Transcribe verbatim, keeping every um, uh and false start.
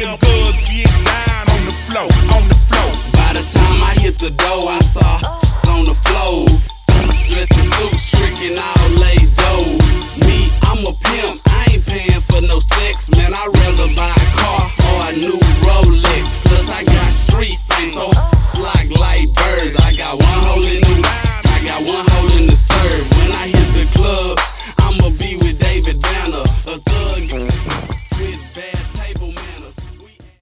them girls get down on the floor, on the floor. By the time I hit the door, I saw